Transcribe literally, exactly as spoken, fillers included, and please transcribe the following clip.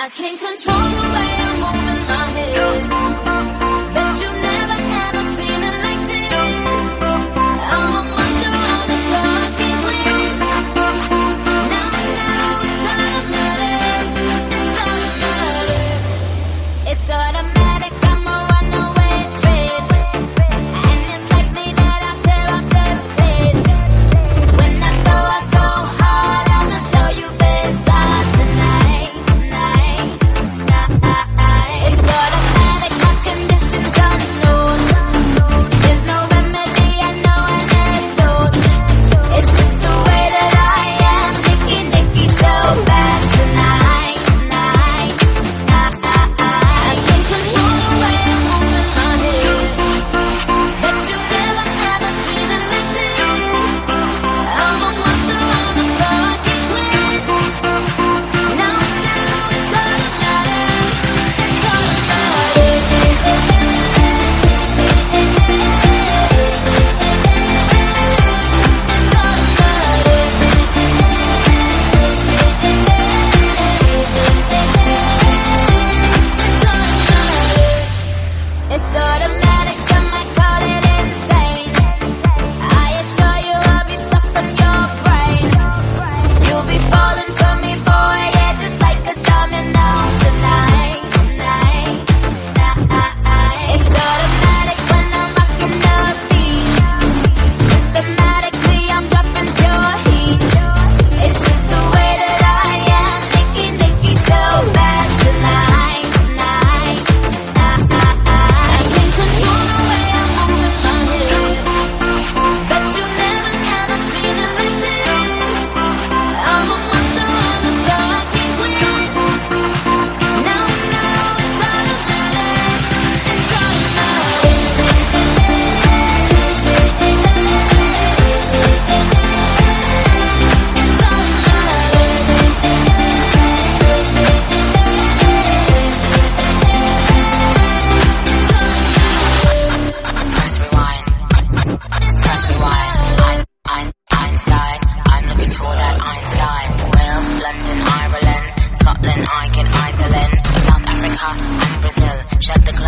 I can't control the way I'm moving my head. Bet you never ever seen it like this. I'm a monster on the floor, I can't win. Now I know it's automatic. It's automatic. It's automatic, I'm a runaway trade. And it's likely that I'll tear up the space. When I go, I go hard, I'ma show you bizarre tonight, tonight, tonight. It's automatic, my conditions unknown. There's no remedy, I know anecdotes. It's just the way that I am, Nicky, Nicky, so bad tonight, tonight, tonight. I can't control the way I'm moving my head. Bet you never ever seen it like this. I'm a monster on the floor, I can't win. Now I know it's automatic. It's automatic. It's automatic, some might call it insane. I assure you I'll be stuck on your brain. You'll be falling for me, boy, yeah, just like a domino tonight, tonight, tonight. It's automatic when I'm rocking the beat. Systematically I'm dropping pure heat. It's just the way that I am, Nicky, Nicky, so bad tonight, tonight, tonight. I can't control the way I'm moving my head. Bet you never ever seen it like this. I'm a monster on the floor, I can't win. Now I know it's automatic. It's Press rewind, press rewind. Ein, ein, Einstein, I'm looking for that Einstein. Wales, London, Ireland, Scotland, I can Ireland, South Africa and Brazil. Shut the